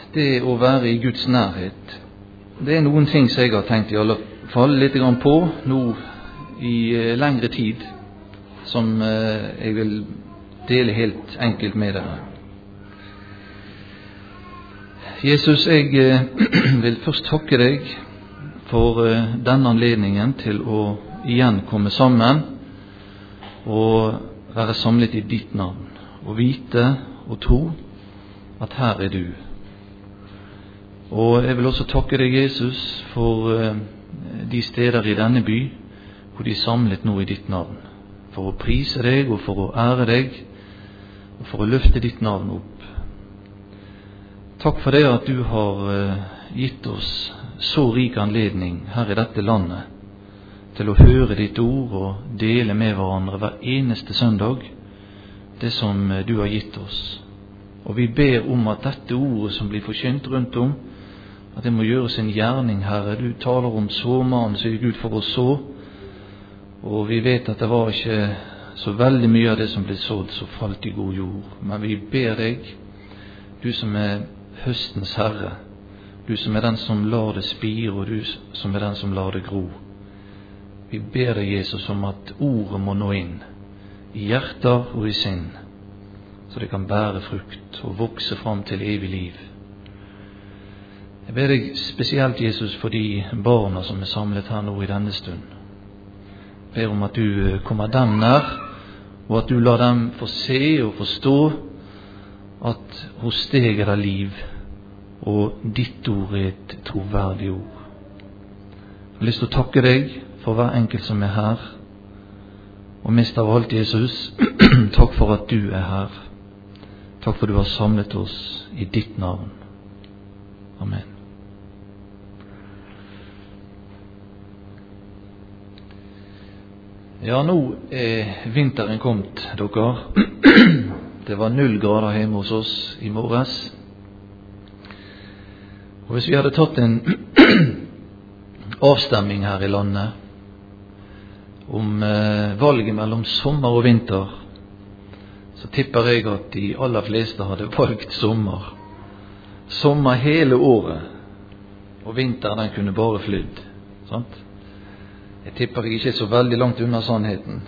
det å være i Guds nærhet, det noen ting som jeg har tenkt i alle fall litt grann på nå i lengre tid, som jeg vil dele helt enkelt med dere. Jesus, jeg vil først takke deg for denne anledningen til å igjen komme sammen og være samlet i ditt navn, og vite og tro at her er du. Og jeg vil også takke deg, Jesus, for de steder i denne by hvor de er samlet nå i ditt navn, for å prise deg og for å ære deg og for å løfte ditt navn opp. Takk for det at du har gitt oss så rik anledning her i dette landet til å høre ditt ord og dele med hverandre hver eneste søndag det som du har gitt oss. Og vi ber om at dette ordet som blir forkynt rundt om, at det må gjøre sin gjerning, Herre. Du taler om såmannen som gikk ut for å så, og vi vet at det var ikke så veldig mye av det som ble sådd som falt i god jord. Men vi ber deg, du som er høstens herre, du som er den som lar det spire, og du som er den som lar det gro. Vi ber deg, Jesus, om at ordet må nå inn i hjerter og i sinn, så det kan bære frukt og vokse fram til evig liv. Jeg ber deg spesielt, Jesus, for de barna som er samlet her nå i denne stund. Jeg ber om at du kommer dem nær, og at du lar dem få se og forstå at hos deg er det liv, og ditt ord er et troverdig ord. Jeg har lyst til å takke deg for hver enkelt som er her, og mest av alt, Jesus, takk for at du er her. Takk for du har samlet oss i ditt navn. Amen. Ja, nå er vinteren kommet, dere. Det var 0 grader hjemme hos oss i morges. Og hvis vi hadde tatt en avstemning her i landet om valget mellom sommer og vinter, så tipper jeg at de aller fleste hadde valgt sommer. Sommer hele året, og vinteren den kunne bare flydd. Sant? Jeg tipper jeg ikke er så veldig langt unna sannheten.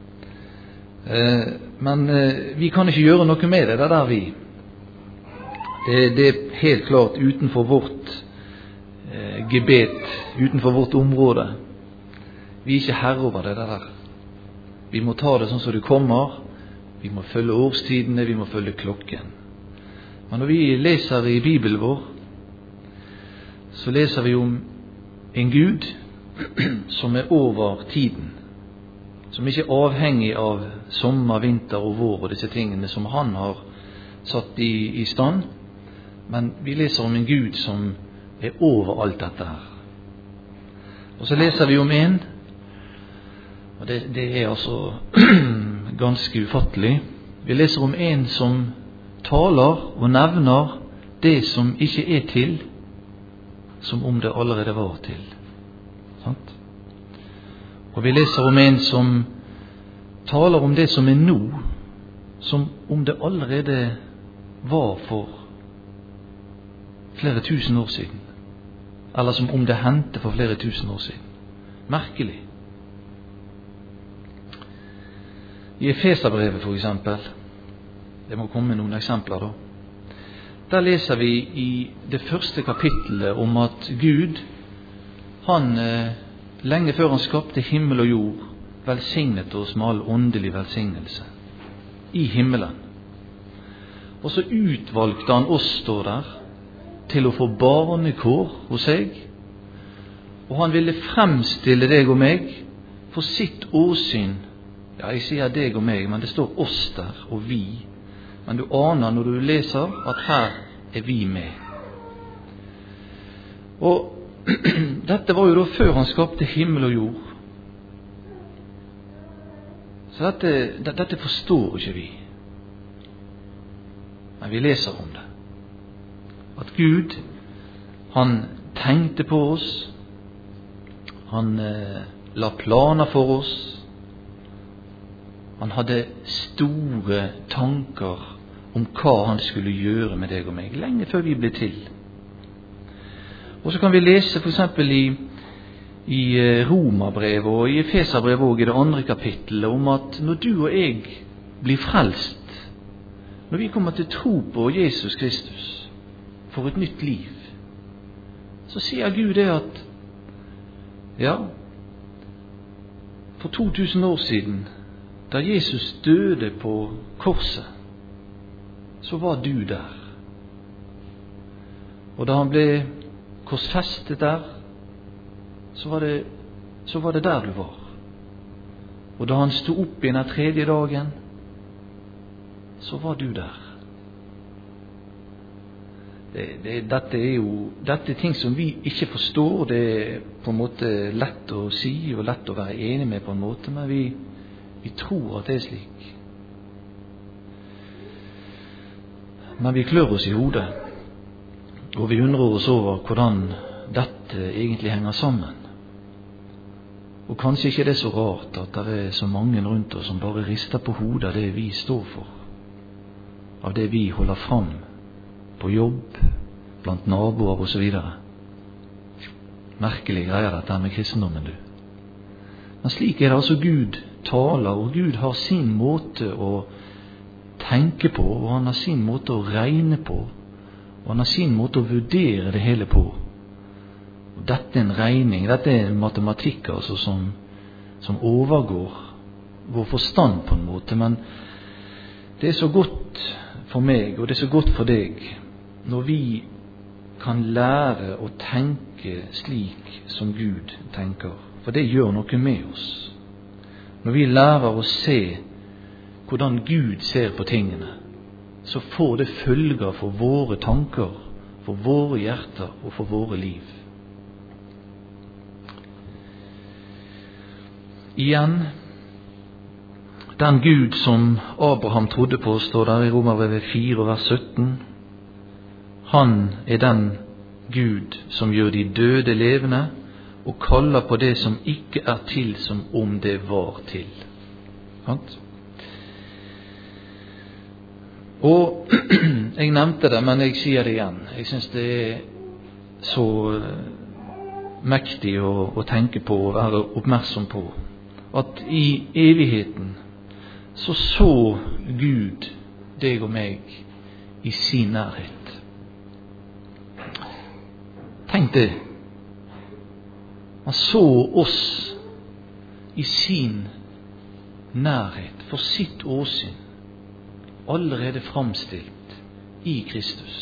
Men vi kan ikke gjøre noe med det der vi. Det er helt klart utenfor vårt gebet, utenfor vårt område. Vi er ikke herre over det der. Vi må ta det sånn som det kommer. Vi må følge årstidene, vi må følge klokken. Men når vi leser i Bibelen vår, så leser vi om en Gud som er over tiden, som ikke er avhengig av sommer, vinter og vår og disse tingene som han har satt i stand. Men vi leser om en Gud som er over alt dette her. Og så leser vi om en, og det er altså ganske ufattelig. Vi leser om en som taler og nevner det som ikke er til, som om det allerede var til. Sant? Og vi leser om en som taler om det som er nå, som om det allerede var for flere tusen år siden, eller som om det hendte for flere tusen år siden. Merkelig. I Efeserbrevet for eksempel, det må komme noen eksempler da, der leser vi i det første kapittelet om at Gud, han lenge før han skapte himmel og jord, velsignet oss med all åndelig velsignelse i himmelen. Og så utvalgte han oss, står der, til å få barnekår hos seg, og han ville fremstille deg og meg for sitt åsyn. Ja, jeg sier deg og meg, men det står oss der, og vi. Men du aner når du leser at her er vi med. Og dette var jo da før han skapte himmel og jord. Så dette forstår ikke vi. Men vi leser om det. At Gud, han tenkte på oss, han la planer for oss, han hadde store tanker om hva han skulle gjøre med deg og meg, lenge før vi ble til. Og så kan vi lese for eksempel i Romerbrevet og i Efeserbrevet og i det 2. kapittelet om at når du og jeg blir frelst, når vi kommer til tro på Jesus Kristus for et nytt liv, så sier Gud det at ja, for 2000 år siden, da Jesus døde på korset, så var du der. Og da han ble korsfestet der, så var det der du var. Og da han stod opp igjen den 3. dagen, så var du der. Dette er ting som vi ikke forstår. Det er på en måte lett å si og lett å være enig med på en måte, men vi tror at det er slik. Men vi klør oss i hodet, og vi undrer oss over hvordan dette egentlig henger sammen. Og kanskje ikke det er så rart at det er så mange rundt oss som bare rister på hodet av det vi står for, av det vi holder fram på jobb, blant naboer og så videre. Merkelig greier dette med kristendommen, du. Men slik er det altså Gud taler, og Gud har sin måte å tenke på, og han har sin måte å regne på, og han har sin måte å vurdere det hele på. Og dette er en regning, dette er en matematikk altså som overgår vår forstand på en måte, men det er så godt for meg, og det er så godt for deg, når vi kan lære å tenke slik som Gud tenker, for det gjør noe med oss. Når vi lærer å se hvordan Gud ser på tingene, så får det følger for våre tanker, for våre hjerter og for våre liv. Igjen, den Gud som Abraham trodde på, står der i Romerbrevet 4, vers 17. Han er den Gud som gjør de døde levende, og kaller på det som ikke er til, som om det var til. Og jeg nevnte det, men jeg sier det igjen. Jeg synes det er så mektig å tenke på og være oppmerksom på at i evigheten så Gud deg og meg i sin nærhet. Tenk det. Han så oss i sin nærhet, for sitt åsyn, allerede framstilt i Kristus.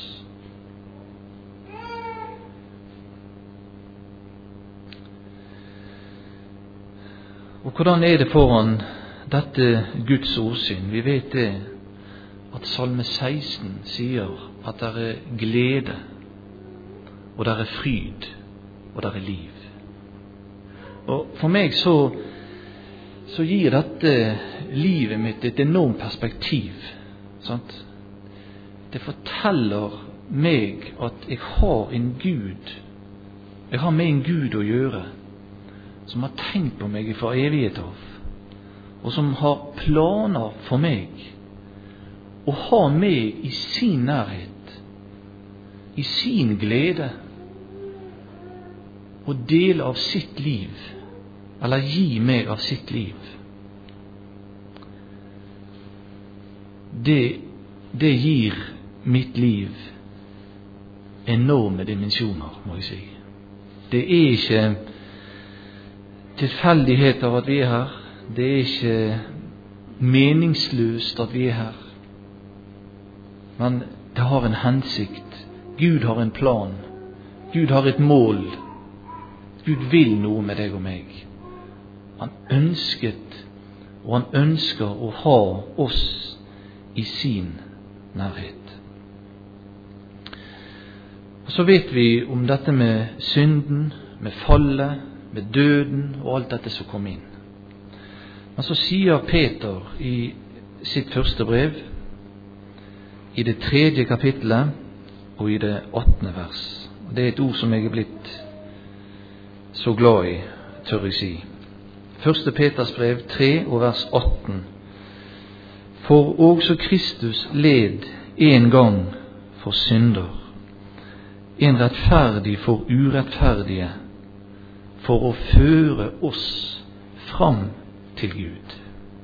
Og hvordan er det foran dette Guds åsyn? Vi vet det at Salme 16 sier at det er glede, og det er fryd, og det er liv. Og for meg så gir dette livet mitt et enormt perspektiv. Sant? Det forteller meg at jeg har en Gud, jeg har med en Gud å gjøre, som har tenkt på meg fra evighet av, og som har planer for meg, og har meg i sin nærhet, i sin glede, og del av sitt liv, eller gi meg av sitt liv. Det gir mitt liv enorme dimensjoner, må jeg si. Det er ikke tilfeldighet av at vi er her. Det er ikke meningsløst at vi er her. Men det har en hensikt. Gud har en plan. Gud har et mål. Gud vil noe med deg og meg. Han ønsket, og han ønsker å ha oss i sin nærhet. Og så vet vi om dette med synden, med fallet, med døden og alt dette som kom inn. Men så sier Peter i sitt første brev, i det 3. kapittelet og i det 18. vers. Det er et ord som jeg er blitt så glad i, tør jeg si. 1. Peters brev 3 og vers 18. For også Kristus led en gang for synder, en rettferdig for urettferdige, for å føre oss fram til Gud.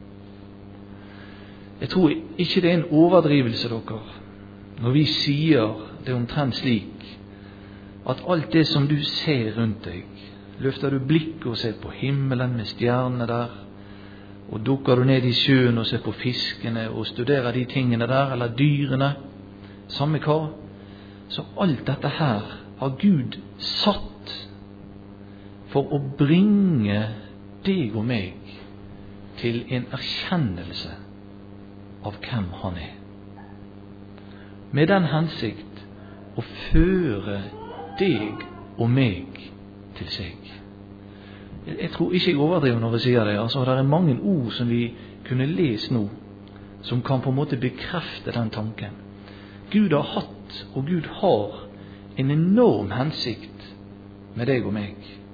Jeg tror ikke det er en overdrivelse, dere, når vi sier det omtrent slik, at alt det som du ser rundt deg, løfter du blikket og ser på himmelen med stjernene der, og dukker du ned i sjøen og ser på fiskene og studerer de tingene der, eller dyrene, samme hva, så alt dette her har Gud satt for å bringe deg og meg til en erkjennelse av hvem han er. Med den hensikt å føre deg og meg til seg. Jeg tror ikke jeg overdriver når jeg sier det. Altså, det er mange ord som vi kunne lese nå, som kan på en måte bekrefte den tanken. Gud har hatt, og Gud har, en enorm hensikt med deg og meg.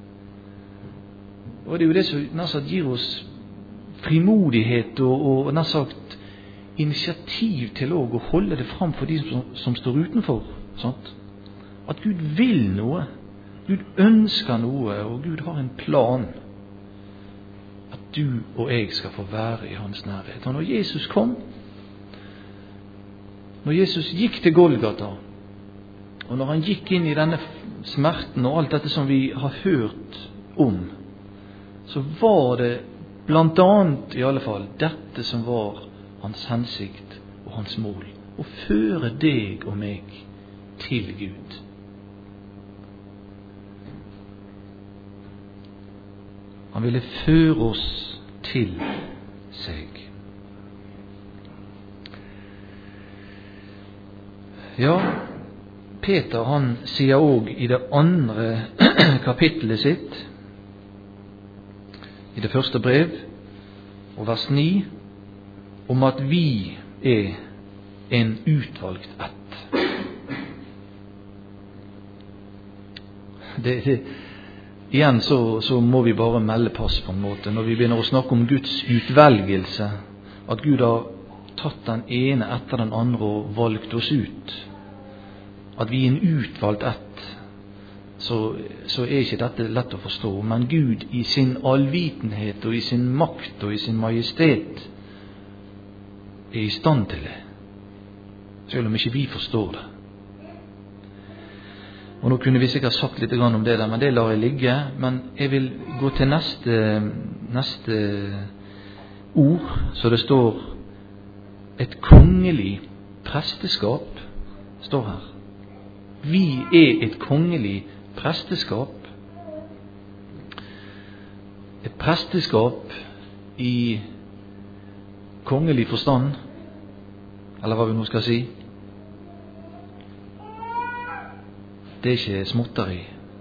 Og det er jo det som nær sagt gir oss frimodighet og nær sagt initiativ til å holde det fram for de som står utenfor. Sant? At Gud vil noe, Gud ønsker noe, og Gud har en plan. At du og jeg skal få være i hans nærhet. Og når Jesus kom, når Jesus gikk til Golgata, og når han gikk inn i denne smerten og alt dette som vi har hørt om, så var det blant annet i alle fall dette som var hans hensikt og hans mål. Å føre deg og meg til Gud. Han ville føre oss til seg. Ja, Peter han sier også i det andre kapittelet sitt, i det første brev, og vers 9, om at vi er en utvalgt ett. Igjen så må vi bare melde pass på en måte, når vi begynner å snakke om Guds utvelgelse, at Gud har tatt den ene etter den andre og valgt oss ut. At vi er en utvalgt ett, så er ikke dette lett å forstå. Men Gud i sin allvitenhet og i sin makt og i sin majestet er i stand til det, selv om ikke vi forstår det. Og nå kunne vi sikkert sagt litt om det der, men det lar jeg ligge. Men jeg vil gå til neste ord, så det står et kongelig presteskap, står her. Vi er et kongelig presteskap. Et presteskap i kongelig forstand, eller hva vi nå skal si. Det er ikke småtteri.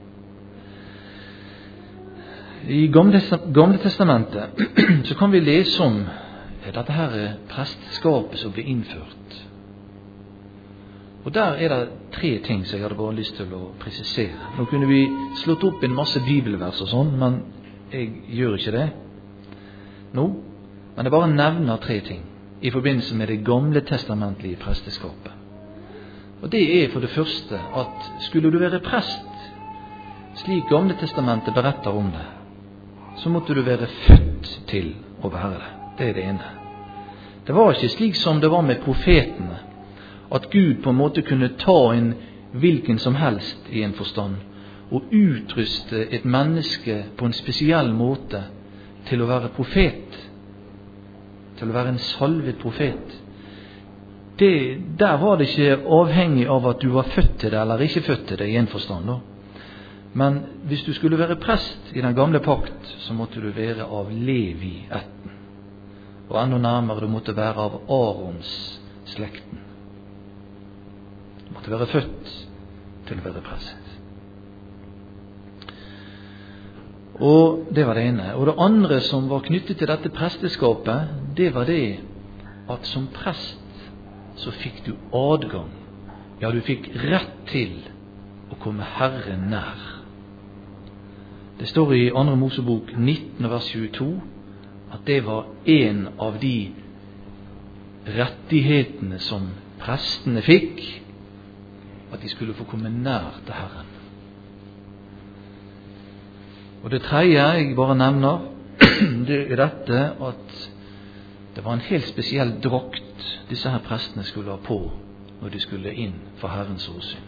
I Gamle Testamentet så kan vi lese om dette her presteskapet som ble innført. Og der er det 3 ting som jeg hadde bare lyst til å presisere. Nå kunne vi slått opp en masse bibelvers og sånn, men jeg gjør ikke det nå. Men jeg bare nevner 3 ting i forbindelse med det gamle testamentlige presteskapet. Og det er for det første at skulle du være prest, slik Gamle testamentet beretter om det, så måtte du være født til å være det. Det er det ene. Det var ikke slik som det var med profetene, at Gud på en måte kunne ta en hvilken som helst i en forstand og utruste et menneske på en spesiell måte til å være profet, til å være en salvet profet. Der var det ikke avhengig av at du var født til det eller ikke født til det i en forstand da. Men hvis du skulle være prest i den gamle pakt, så måtte du være av Levi-ætten. Og enda nærmere, du måtte være av Arons slekten. Du måtte være født til å være prest. Og det var det ene. Og det andre som var knyttet til dette presteskapet, det var det at som prest så fikk du adgang. Ja, du fikk rett til å komme Herren nær. Det står i 2. Mosebok 19, vers 22, at det var en av de rettighetene som prestene fikk at de skulle få komme nær til Herren. Og det tredje jeg bare nevner, det er dette at det var en helt spesiell drakt disse her prestene skulle ha på når de skulle inn for Herrens åsyn.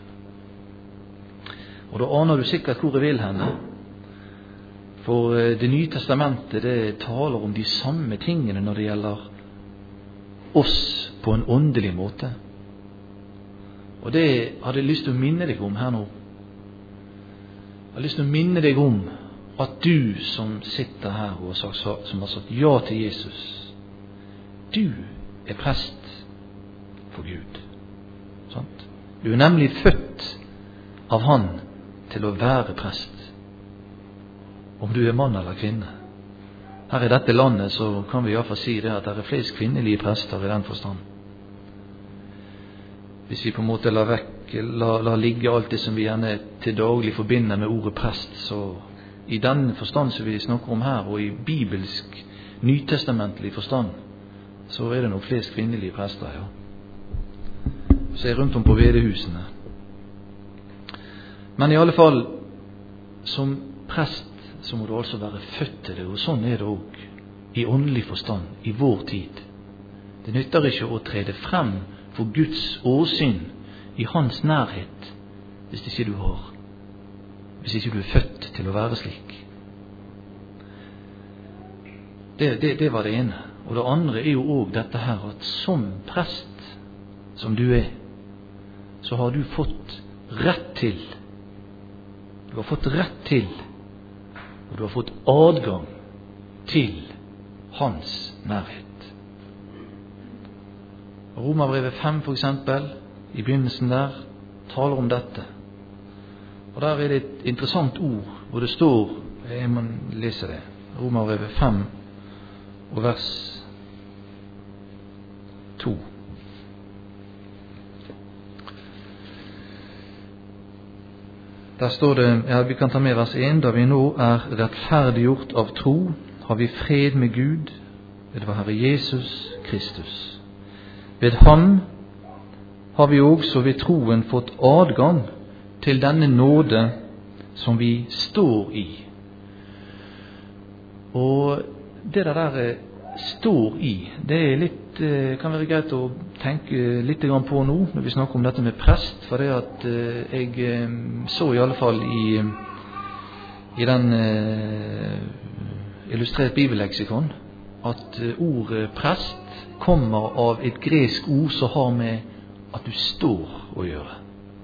Og da aner du sikkert hvor jeg vil henne. For Det nye testamentet det taler om de samme tingene når det gjelder oss på en åndelig måte. Og det hadde jeg lyst til å minne deg om her nå. Jeg har lyst til å minne deg om at du som sitter her og som har sagt ja til Jesus, du er prest for Gud. Sant? Du er nemlig født av Han til å være prest. Om du er mann eller kvinne. Her i dette landet så kan vi i hvert fall si det at det er flest kvinnelige prester i den forstand. Hvis vi på en måte lar ligge alt det som vi gjerne til daglig forbinder med ordet prest, så i den forstand som vi snakker om her, og i bibelsk, nytestamentlig forstand, så er det nok flest kvinnelige prester, ja. Se rundt om på vedehusene. Men i alle fall, som prest så må du altså være født til det, og sånn er det også i åndelig forstand i vår tid. Det nytter ikke å trede frem for Guds åsyn i Hans nærhet hvis ikke du er født til å være slik. Det var det ene. Og det andre er jo også dette her at som prest som du er, så har du fått rett til, og du har fått adgang til Hans nærhet. Romerbrevet 5 for eksempel, i begynnelsen der, taler om dette. Og der er det et interessant ord, hvor det står, jeg må lese det, Romerbrevet 5 og vers 2. Der står det, ja, vi kan ta med vers 1, da vi nå er rettferdiggjort av tro, har vi fred med Gud ved vår Herre Jesus Kristus. Ved ham har vi også ved troen fått adgang til denne nåde som vi står i. Og det der står i, det er litt, kan være greit å tenke litt på nå når vi snakker om dette med prest, for det at jeg så i alle fall i den illustrert bibelleksikon at ordet prest kommer av et gresk ord som har med at du står å gjøre.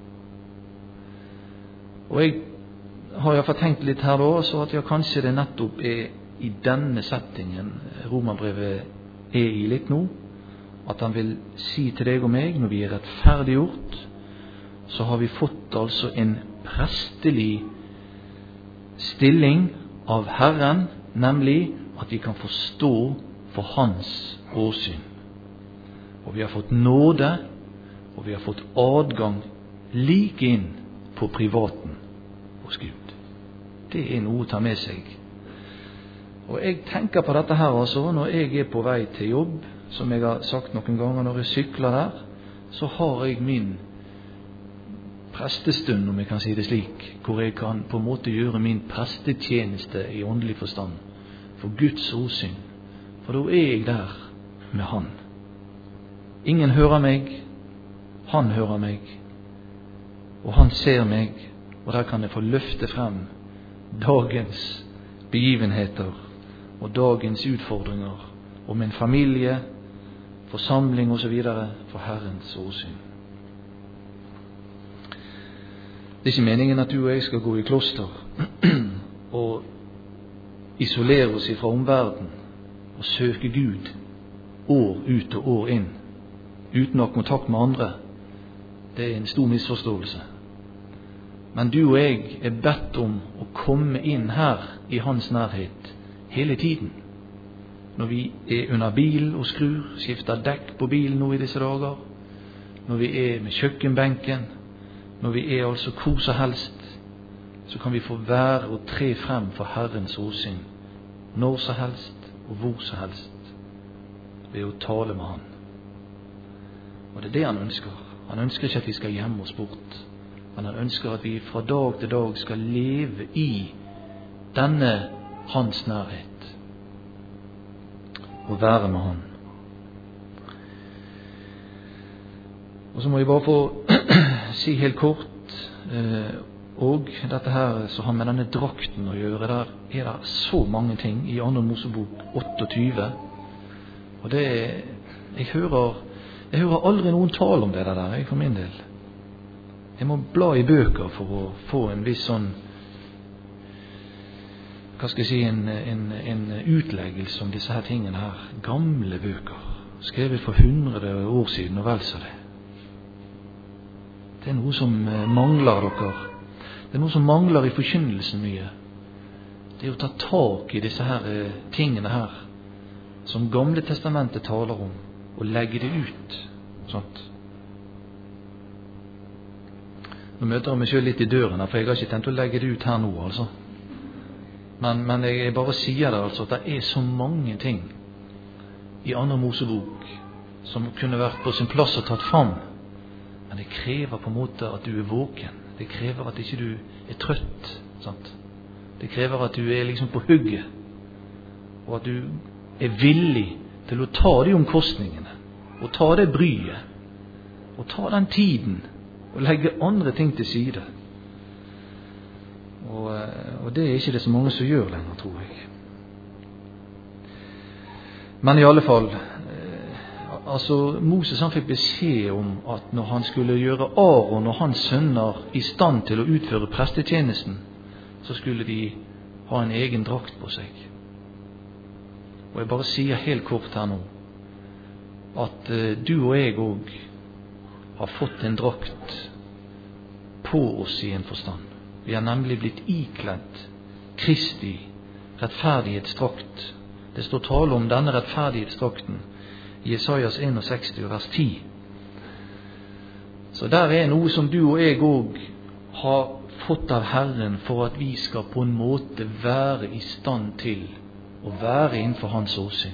Og jeg har i hvert fall tenkt litt her da, så at kanskje det nettopp er i denne settingen Romerbrevet er i litt nå, at han vil si til deg og meg, når vi er rettferdiggjort, så har vi fått altså en prestelig stilling av Herren, nemlig at vi kan forstå for Hans åsyn. Og vi har fått nåde, og vi har fått adgang like inn på privaten hos Gud. Det er noe å ta med seg. Og jeg tenker på dette her altså, når jeg er på vei til jobb, som jeg har sagt noen ganger, når jeg sykler der, så har jeg min prestestund, om jeg kan si det slik, hvor jeg kan på en måte gjøre min prestetjeneste i åndelig forstand, for Guds åsyn. For da er jeg der med Han. Ingen hører meg, Han hører meg, og Han ser meg, og der kan jeg få løfte frem dagens begivenheter og dagens utfordringer og min familie, forsamling og så videre for Herrens åsyn. Det er ikke meningen at du og jeg skal gå i kloster og isolere oss fra omverdenen og søke Gud år ut og år inn uten å ha kontakt med andre. Det er en stor misforståelse. Men du og jeg er bedt om å komme inn her i Hans nærhet hele tiden. Når vi er under bil og skrur, skifter dekk på bilen nå i disse dager, når vi er med kjøkkenbenken, når vi er altså hvor som helst, så kan vi få være og tre frem for Herrens åsyn, når som helst og hvor som helst, ved å tale med Han. Og det er det Han ønsker. Han ønsker ikke at vi skal gjemme oss bort. Men han ønsker at vi fra dag til dag skal leve i denne hans nærhet og være med han. Og så må jeg bare få si helt kort, og dette her som har med denne drakten å gjøre, der er det så mange ting i 2. Mosebok 28, og det jeg hører aldri noen tale om det der, jeg for min del. Jeg må bla i bøker for å få en viss sånn, hva skal jeg si, en utleggelse om disse her tingene her. Gamle bøker, skrevet for 100 år siden, og vel så det. Det er noe som mangler dere. Det er noe som mangler i forkynnelsen mye. Det er å ta tak i disse her tingene her, som Gamle testamentet taler om, og legge det ut. Sånt. Nå møter jeg meg selv litt i døren her, for jeg har ikke tenkt å legge det ut her nå, altså. Men jeg bare sier det, altså, at det er så mange ting i 2. Mosebok som kunne vært på sin plass og tatt fram. Men det krever på en måte at du er våken. Det krever at ikke du er trøtt. Sant? Det krever at du er liksom på hugget, og at du er villig til å ta de omkostningene, og ta det bryet, og ta den tiden, og legge andre ting til side. Og det er ikke det så mange som gjør lenger, tror jeg. Men i alle fall, altså Moses han fikk beskjed om at når han skulle gjøre Aaron og hans sønner i stand til å utføre prestetjenesten, så skulle de ha en egen drakt på seg. Og jeg bare sier helt kort her nå at du og jeg også har fått en drakt på oss i en forstand. Vi har nemlig blitt ikledd Kristi rettferdighetsdrakt. Det står tale om denne rettferdighetsdrakten i Jesajas 61, vers 10. Så der er noe som du og jeg også har fått av Herren for at vi skal på en måte være i stand til å være innenfor hans åsyn.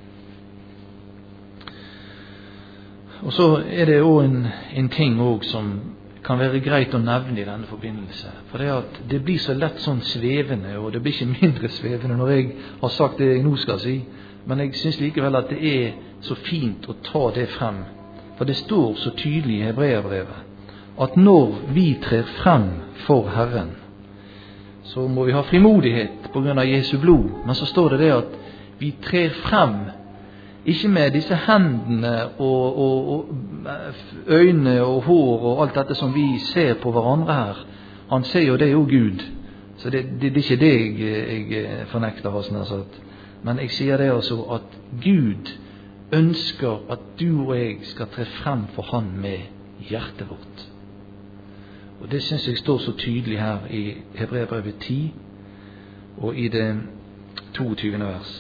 Og så er det også en ting også som kan være greit å nevne i denne forbindelse. For det at det blir så lett sånn svevende, og det blir ikke mindre svevende når jeg har sagt det jeg nå skal si. Men jeg synes likevel at det er så fint å ta det frem. For det står så tydelig i Hebreerbrevet at når vi trer frem for Herren, så må vi ha frimodighet på grunn av Jesu blod. Men så står det at vi trer frem ikke med disse hendene og øyne og hår og alt dette som vi ser på hverandre her. Han ser jo det jo Gud. Så det er ikke det jeg fornekter, men jeg sier det altså at Gud ønsker at du og jeg skal tre frem for han med hjertet vårt. Og det synes jeg står så tydelig her i Hebreerbrevet 10 og i det 22. vers.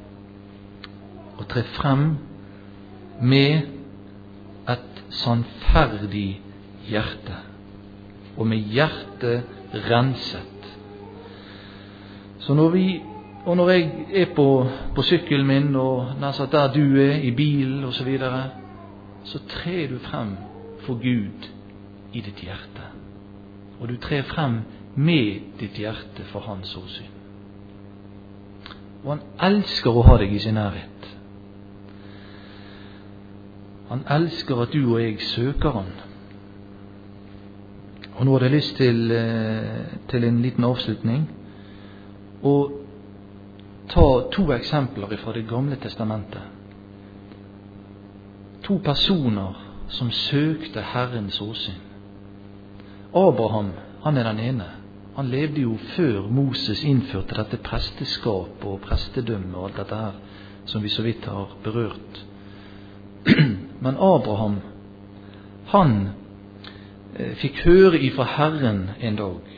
Å tre frem med et sannferdig hjerte, og med hjertet renset. Så når jeg er på sykkelen min, og nærmest der du er, i bilen og så videre, så trer du frem for Gud i ditt hjerte. Og du trer frem med ditt hjerte for hans åsyn. Og han elsker å ha deg i sin nærhet. Han elsker at du og jeg søker han. Og nå har jeg lyst til en liten avslutning og ta 2 eksempler fra Det gamle testamentet. 2 personer som søkte Herrens åsyn. Abraham, han er den ene. Han levde jo før Moses innførte dette presteskap og prestedømme og alt dette her som vi så vidt har berørt. Men Abraham, han fikk høre ifra Herren en dag: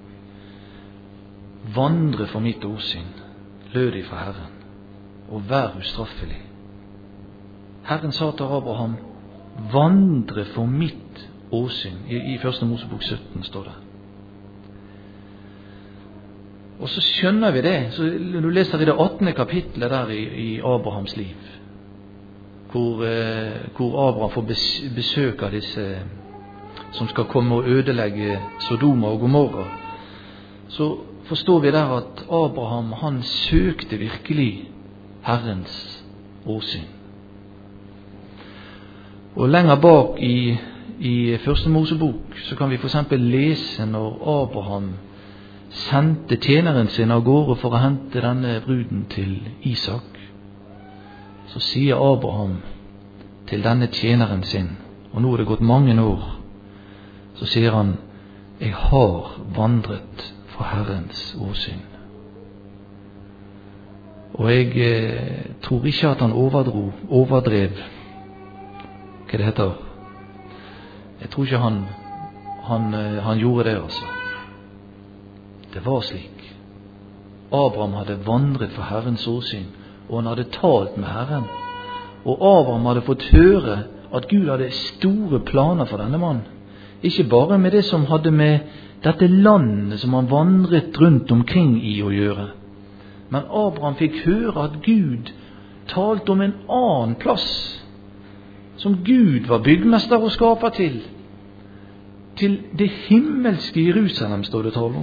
vandre for mitt åsyn, lød ifra Herren, og vær ustraffelig. Herren sa til Abraham: vandre for mitt åsyn. I 1. Mosebok 17 står det. Og så skjønner vi det, så du leser i det 18. kapitlet der i Abrahams liv, hvor Abraham får besøk av disse som skal komme og ødelegge Sodoma og Gomorra, så forstår vi der at Abraham, han søkte virkelig Herrens åsyn. Og lenger bak i Første Mosebok så kan vi for eksempel lese når Abraham sendte tjeneren sin av gårde for å hente denne bruden til Isak. Så sier Abraham til denne tjeneren sin, og nå er det gått mange år, så sier han: jeg har vandret for Herrens åsyn. Og jeg tror ikke at han overdrev, hva det heter. Jeg tror ikke han gjorde det, altså. Det var slik. Abraham hadde vandret for Herrens åsyn, og han hadde talt med Herren. Og Abraham hadde fått høre at Gud hadde store planer for denne mannen. Ikke bare med det som hadde med dette landet som han vandret rundt omkring i å gjøre. Men Abraham fikk høre at Gud talte om en annen plass, som Gud var byggmester og skaper til det himmelske Jerusalem, står det tale om.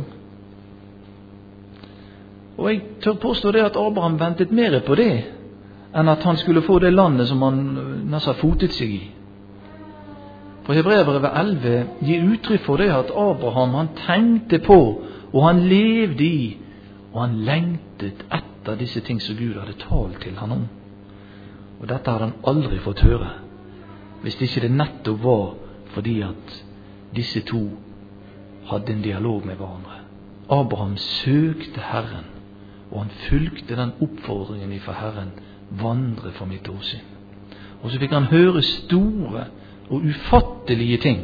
Og jeg tør påstå det at Abraham ventet mer på det, enn at han skulle få det landet som han nesten fotet seg i. For Hebreerbrevet 11 gir uttrykk for det at Abraham, han tenkte på, og han levde i, og han lengtet etter disse ting som Gud hadde talt til han om. Og dette hadde han aldri fått høre, hvis ikke det nettopp var fordi at disse to hadde en dialog med hverandre. Abraham søkte Herren, og han fulgte den oppfordringen ifra Herren: vandre for mitt åsyn. Og så fikk han høre store og ufattelige ting.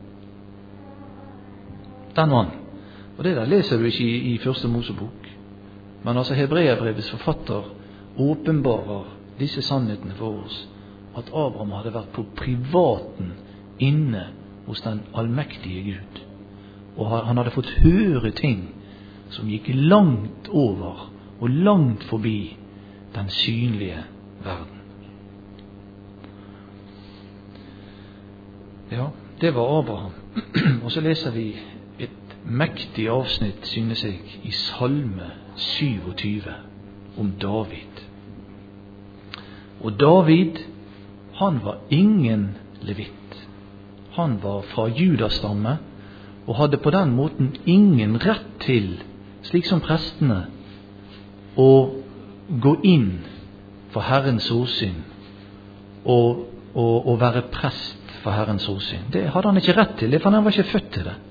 Den mann. Og det der leser du ikke i Første Mosebok. Men altså Hebreerbrevets forfatter åpenbarer disse sannhetene for oss, at Abraham hadde vært på privaten inne hos den allmektige Gud. Og han hadde fått høre ting som gikk langt over og langt forbi den synlige verden. Ja, det var Abraham. Og så leser vi et mektig avsnitt, synes jeg, i Salme 27 om David. Og David, han var ingen levit. Han var fra Judastamme og hadde på den måten ingen rett til, slik som prestene, å gå inn for Herrens åsyn og være prest for Herrens åsyn. Det hadde han ikke rett til, for han var ikke født til det.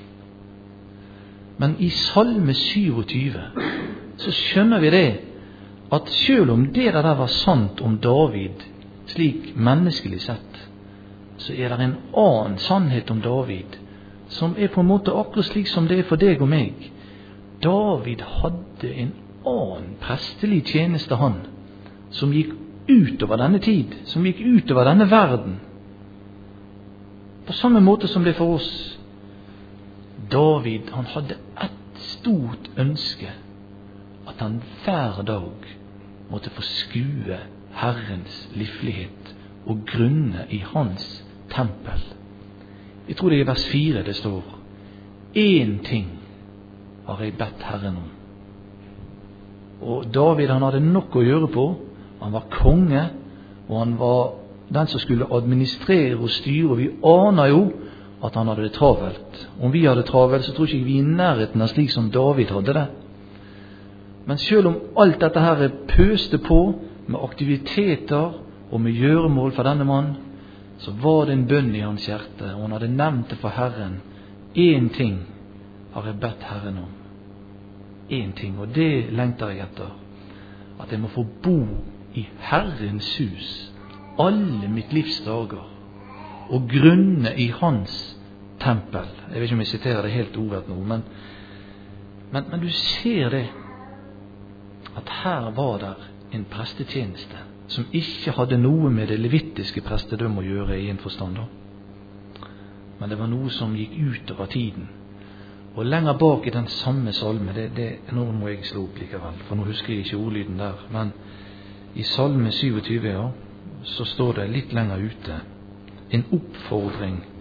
Men i Salme 27 så skjønner vi det, at selv om det der var sant om David, slik menneskelig sett, så er det en annen sannhet om David, som er på en måte akkurat slik som det er for deg og meg. David hadde en annen prestelig tjeneste, han, som gikk utover denne tid, som gikk utover denne verden. På samme måte som det er for oss. David, han hadde et stort ønske, at han hver dag måtte få skue Herrens livlighet og grunne i hans tempel. Jeg tror det er i vers 4 det står: «En ting har jeg bedt Herren om». Og David, han hadde nok å gjøre på. Han var konge, og han var den som skulle administrere og styre. Og vi aner jo at han hadde det travelt. Om vi hadde travelt, så tror ikke vi i nærheten av slik som David hadde det. Men selv om alt dette her pøste på med aktiviteter og med gjøremål for denne mann, så var det en bønn i hans hjerte, og han hadde nevnt det for Herren. En ting har jeg bedt Herren om. En ting, og det lengter jeg etter. At jeg må få bo i Herrens hus alle mitt livs dager, og grunne i hans tempel. Jeg vet ikke om jeg siterer det helt ordet nå, men du ser det, at her var der en prestetjeneste som ikke hadde noe med det levittiske prestedømmet å gjøre i en forstand. Men det var noe som gikk ut over tiden. Og lenger bak i den samme salme, nå må jeg slå opp likevel, for nå husker jeg ikke ordlyden der, men i Salme 27, ja, så står det litt lenger ute en oppfordring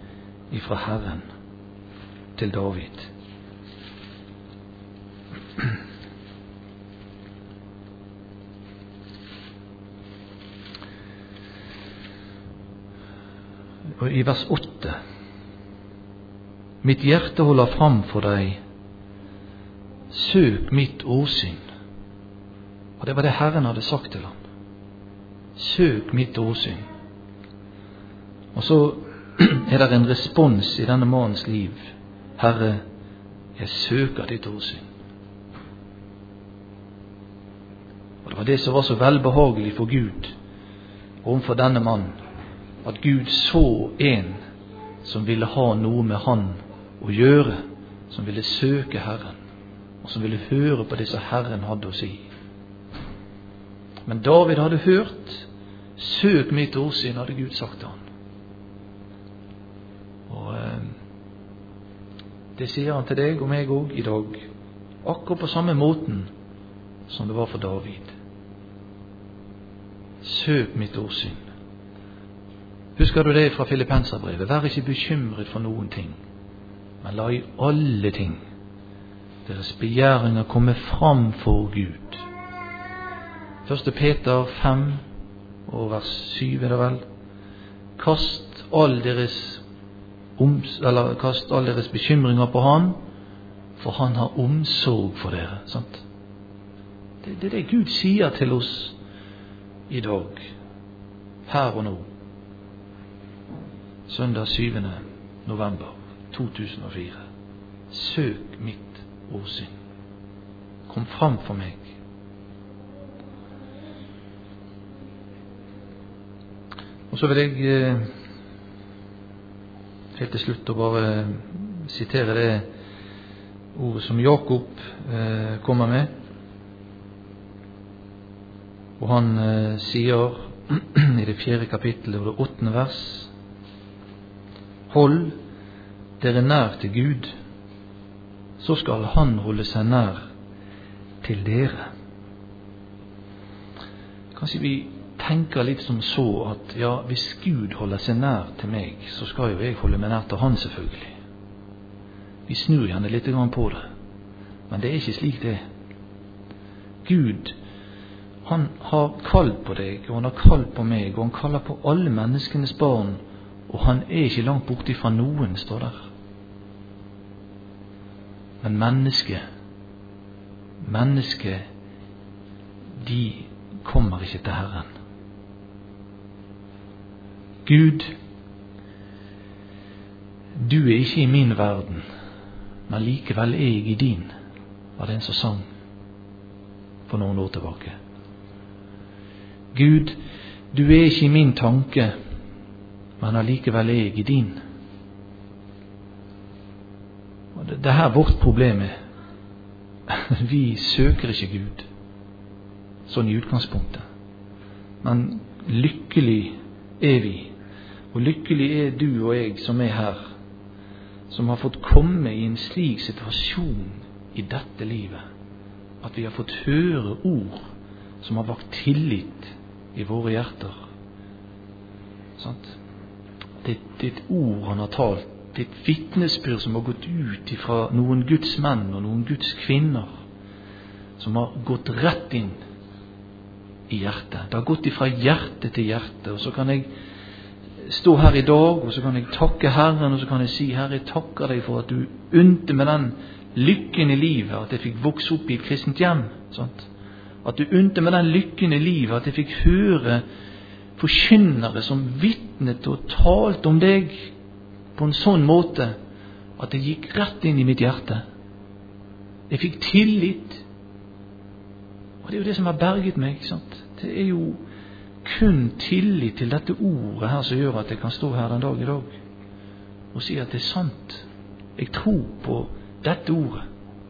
ifra Herren til David. Og i vers 8: Mitt hjerte holder fram for deg, søk mitt åsyn. Og det var det Herren hadde sagt til ham. Søk mitt åsyn. Og så er det en respons i denne mannens liv. Herre, jeg søker ditt åsyn. Og det var det som var så velbehagelig for Gud overfor denne mannen, at Gud så en som ville ha noe med han å gjøre, som ville søke Herren, og som ville høre på det som Herren hadde å si. Men David hadde hørt, søk mitt åsyn, hadde Gud sagt til han. Og det sier han til deg og meg også i dag, akkurat på samme måten som det var for David. Søk mitt åsyn. Husker du det fra Filippenserbrevet? Vær ikke bekymret for noen ting, men la i alle ting deres begjæringer komme fram for Gud. 1. Peter 5 og vers 7 er det vel. Kast all deres bekymringer på han, for han har omsorg for dere. Sant? Det er det Gud sier til oss i dag, her og nå. Søndag 7. november 2004. Søk mitt åsyn. Kom fram for meg. Og så vil jeg helt til slutt å bare sitere det ordet som Jakob kommer med. Og han sier i det 4. kapittelet og det 8. vers: Hold dere nær til Gud, så skal han holde seg nær til dere. Kanskje vi tenker litt som så at ja, hvis Gud holder seg nær til meg, så skal jo jeg holde meg nær til han, selvfølgelig. Vi snur gjerne litt på det, men det er ikke slik det. Gud, han har kalt på deg, og han har kalt på meg, og han kaller på alle menneskenes barn, og han er ikke langt borte fra noen, står der. Men mennesket, de kommer ikke til Herren. Gud, du er ikke i min verden, men likevel er jeg i din, var det en som sang for noen år tilbake. Gud, du er ikke i min tanke, men allikevel er jeg i din. Og det er her vårt problem er. Vi søker ikke Gud, sånn i utgangspunktet. Men lykkelig er vi, og lykkelig er du og jeg som er her, som har fått komme i en slik situasjon i dette livet, at vi har fått høre ord som har vakt tillit i våre hjerter. Sant? Det er et ord han har talt, det er et vitnesbyrd som har gått ut fra noen Guds menn og noen Guds kvinner, som har gått rett inn i hjertet. Det har gått fra hjerte til hjerte. Og så kan jeg stå her i dag, og så kan jeg takke Herren, og så kan jeg si: Herre, jeg takker deg for at du unte med den lykken i livet, at jeg fikk vokse opp i et kristent hjem. Sant? At du unte med den lykken i livet, at jeg fikk høre forkynnere som vitnet og talt om deg på en sånn måte at det gikk rett inn i mitt hjerte. Jeg fikk tillit. Og det er jo det som har berget meg. Sant? Det er jo kun tillit til dette ordet her som gjør at jeg kan stå her den dag i dag og si at det er sant. Jeg tror på dette ordet.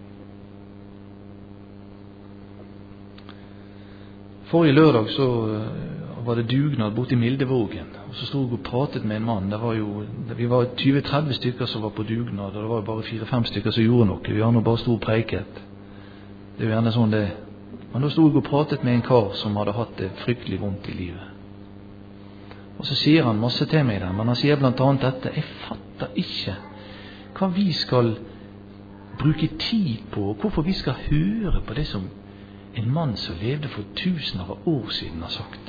Forrige lørdag så var det dugnad borte i Mildevågen, og så stod jeg og pratet med en mann. Vi var 20-30 stykker som var på dugnad, og det var bare 4-5 stykker som gjorde noe. Vi har nå bare stod og preiket. Det er jo gjerne sånn det. Men da stod jeg og pratet med en kar som hadde hatt det fryktelig vondt i livet. Og så sier han masse til meg der, men han sier blant annet dette: jeg fatter ikke hva vi skal bruke tid på, og hvorfor vi skal høre på det som en mann som levde for tusener av år siden har sagt.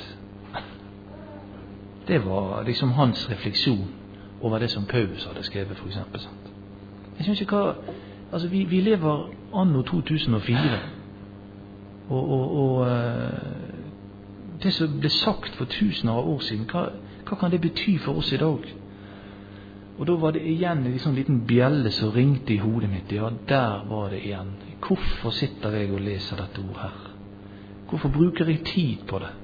Det var liksom hans refleksjon over det som Paulus hadde skrevet, for eksempel. Sant? Jeg synes ikke altså vi lever anno 2004, og det som ble sagt for tusener av år siden, hva kan det bety for oss i dag? Og da var det igjen en sånn liten bjelle som ringte i hodet mitt. Ja, der var det igjen. Hvorfor sitter jeg og leser dette ord her? Hvorfor bruker jeg tid på det?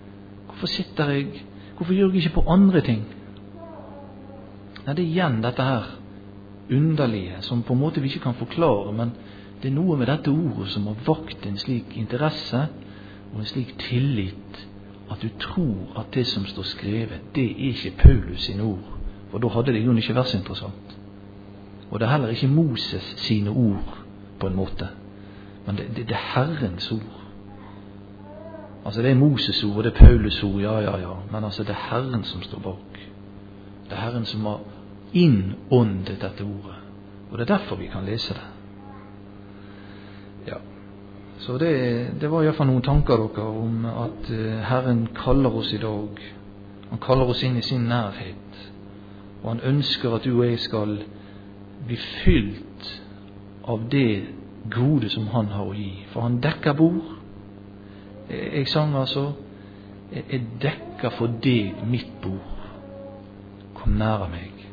Hvorfor gjør jeg ikke på andre ting? Nei, det er igjen dette her underlige, som på en måte vi ikke kan forklare, men det er noe med dette ordet som har vakt en slik interesse og en slik tillit, at du tror at det som står skrevet, det er ikke Paulus sine ord, for da hadde det jo ikke vært så interessant. Og det er heller ikke Moses sine ord på en måte, men det er Herrens ord. Altså det er Moses ord, og det er Paulus ord, ja, men altså det er Herren som står bak. Det er Herren som har innåndet dette ordet, og det er derfor vi kan lese det. Ja, så det var i hvert fall noen tanker dere om at Herren kaller oss i dag. Han kaller oss inn i sin nærhet, og han ønsker at du og jeg skal bli fylt av det gode som han har å gi. For han dekker bord. Jeg sang altså: jeg dekker for deg mitt bord. Kom nære meg.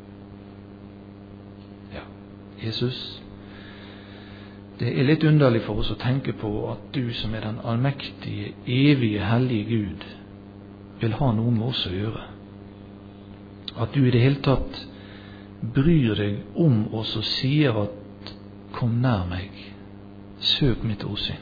Ja, Jesus, det er litt underlig for oss å tenke på at du som er den allmektige, evige, hellige Gud, vil ha noe med oss å gjøre. At du i det hele tatt bryr deg om oss og sier at kom nær meg, søk mitt åsyn.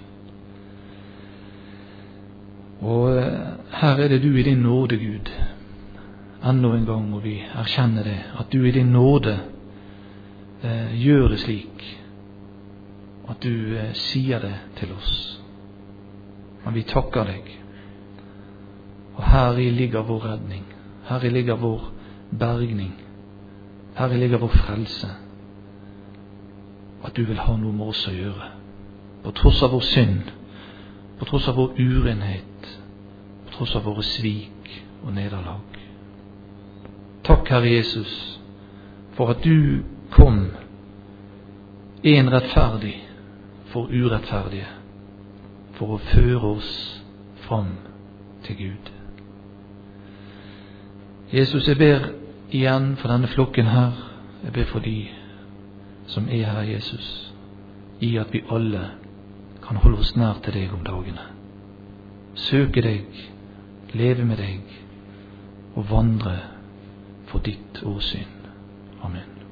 Og her er det du i din nåde, Gud. Enda en gang må vi erkjenne det, at du i din nåde gjør det slik, at du sier det til oss. Og vi takker deg. Og heri ligger vår redning, heri ligger vår bergning, heri ligger vår frelse. At du vil ha noe med oss å gjøre, på tross av vår synd, på tross av vår urenhet, på tross av våre svik og nederlag. Takk, Herre Jesus, for at du kom en rettferdig for urettferdige, for å føre oss fram til Gud. Jesus, jeg ber igjen for denne flokken her. Jeg ber for de som er her, Jesus, i at vi alle kan holde oss nær til deg om dagene. Søke deg, leve med deg og vandre for ditt åsyn. Amen.